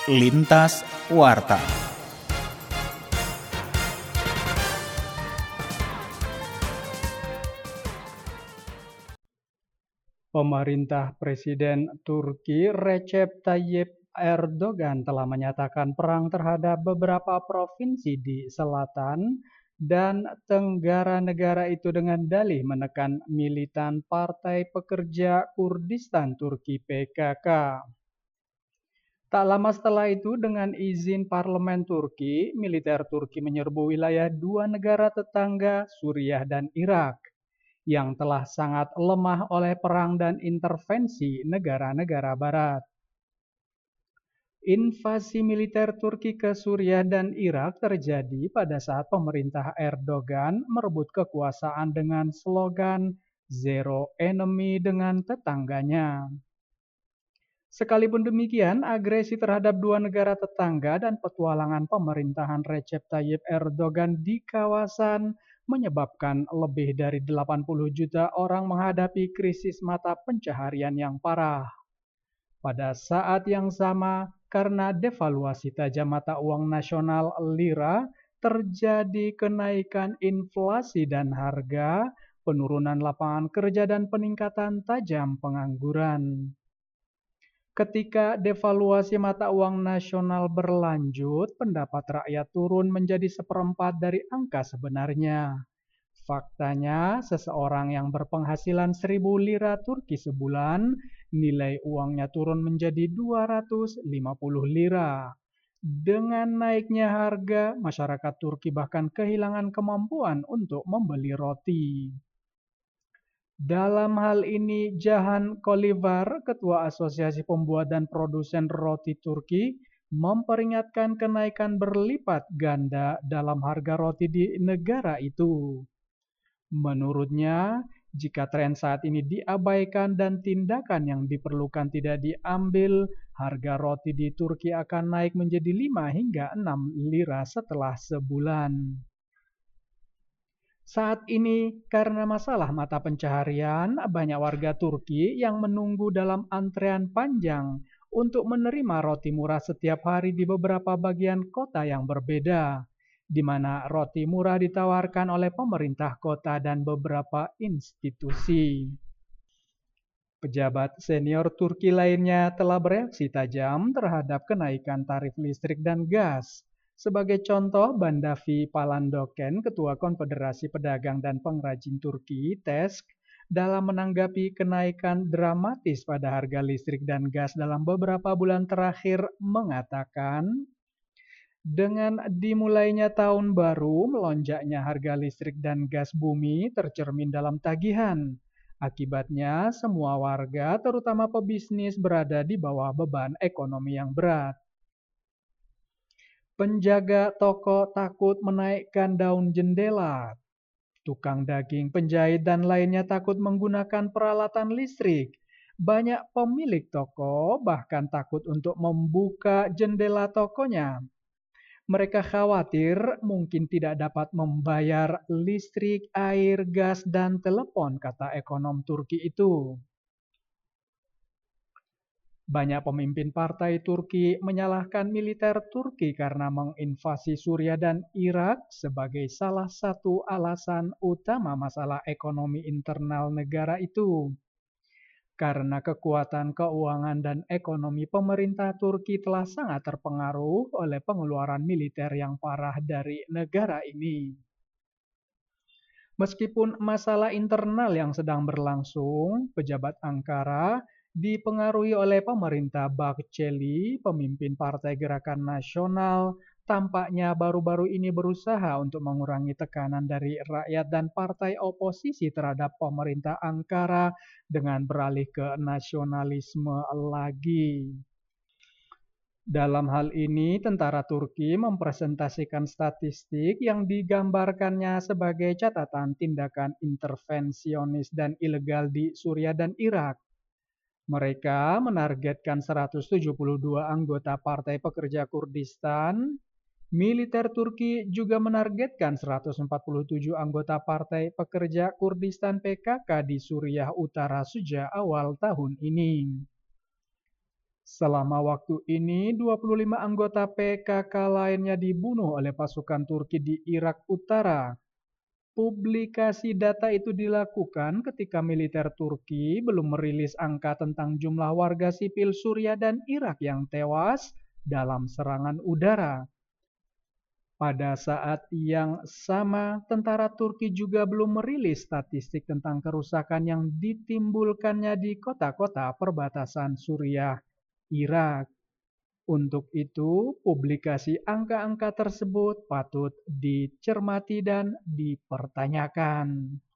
Lintas Warta. Pemerintah Presiden Turki Recep Tayyip Erdogan telah menyatakan perang terhadap beberapa provinsi di selatan dan tenggara negara itu dengan dalih menekan militan Partai Pekerja Kurdistan Turki (PKK). Tak lama setelah itu, dengan izin parlemen Turki, militer Turki menyerbu wilayah dua negara tetangga, Suriah dan Irak, yang telah sangat lemah oleh perang dan intervensi negara-negara barat. Invasi militer Turki ke Suriah dan Irak terjadi pada saat pemerintah Erdogan merebut kekuasaan dengan slogan "Zero Enemy" dengan tetangganya. Sekalipun demikian, agresi terhadap dua negara tetangga dan petualangan pemerintahan Recep Tayyip Erdogan di kawasan menyebabkan lebih dari 80 juta orang menghadapi krisis mata pencaharian yang parah. Pada saat yang sama, karena devaluasi tajam mata uang nasional lira, terjadi kenaikan inflasi dan harga, penurunan lapangan kerja dan peningkatan tajam pengangguran. Ketika devaluasi mata uang nasional berlanjut, pendapat rakyat turun menjadi seperempat dari angka sebenarnya. Faktanya, seseorang yang berpenghasilan 1.000 lira Turki sebulan, nilai uangnya turun menjadi 250 lira. Dengan naiknya harga, masyarakat Turki bahkan kehilangan kemampuan untuk membeli roti. Dalam hal ini, Jahan Kolivar, Ketua Asosiasi Pembuat dan Produsen Roti Turki, memperingatkan kenaikan berlipat ganda dalam harga roti di negara itu. Menurutnya, jika tren saat ini diabaikan dan tindakan yang diperlukan tidak diambil, harga roti di Turki akan naik menjadi 5 hingga 6 lira setelah sebulan. Saat ini, karena masalah mata pencaharian, banyak warga Turki yang menunggu dalam antrean panjang untuk menerima roti murah setiap hari di beberapa bagian kota yang berbeda, di mana roti murah ditawarkan oleh pemerintah kota dan beberapa institusi. Pejabat senior Turki lainnya telah bereaksi tajam terhadap kenaikan tarif listrik dan gas. Sebagai contoh, Bandavi Palandoken, Ketua Konfederasi Pedagang dan Pengrajin Turki, TESK, dalam menanggapi kenaikan dramatis pada harga listrik dan gas dalam beberapa bulan terakhir mengatakan, dengan dimulainya tahun baru, melonjaknya harga listrik dan gas bumi tercermin dalam tagihan. Akibatnya, semua warga, terutama pebisnis, berada di bawah beban ekonomi yang berat. Penjaga toko takut menaikkan daun jendela. Tukang daging, penjahit, dan lainnya takut menggunakan peralatan listrik. Banyak pemilik toko bahkan takut untuk membuka jendela tokonya. Mereka khawatir mungkin tidak dapat membayar listrik, air, gas, dan telepon, kata ekonom Turki itu. Banyak pemimpin partai Turki menyalahkan militer Turki karena menginvasi Suriah dan Irak sebagai salah satu alasan utama masalah ekonomi internal negara itu. Karena kekuatan keuangan dan ekonomi pemerintah Turki telah sangat terpengaruh oleh pengeluaran militer yang parah dari negara ini. Meskipun masalah internal yang sedang berlangsung, pejabat Ankara dipengaruhi oleh pemerintah Bahçeli, pemimpin Partai Gerakan Nasional, tampaknya baru-baru ini berusaha untuk mengurangi tekanan dari rakyat dan partai oposisi terhadap pemerintah Ankara dengan beralih ke nasionalisme lagi. Dalam hal ini, tentara Turki mempresentasikan statistik yang digambarkannya sebagai catatan tindakan intervensionis dan ilegal di Suriah dan Irak. Mereka menargetkan 172 anggota Partai Pekerja Kurdistan. Militer Turki juga menargetkan 147 anggota Partai Pekerja Kurdistan PKK di Suriah Utara sejak awal tahun ini. Selama waktu ini, 25 anggota PKK lainnya dibunuh oleh pasukan Turki di Irak Utara. Publikasi data itu dilakukan ketika militer Turki belum merilis angka tentang jumlah warga sipil Suriah dan Irak yang tewas dalam serangan udara. Pada saat yang sama, tentara Turki juga belum merilis statistik tentang kerusakan yang ditimbulkannya di kota-kota perbatasan Suriah, Irak. Untuk itu, publikasi angka-angka tersebut patut dicermati dan dipertanyakan.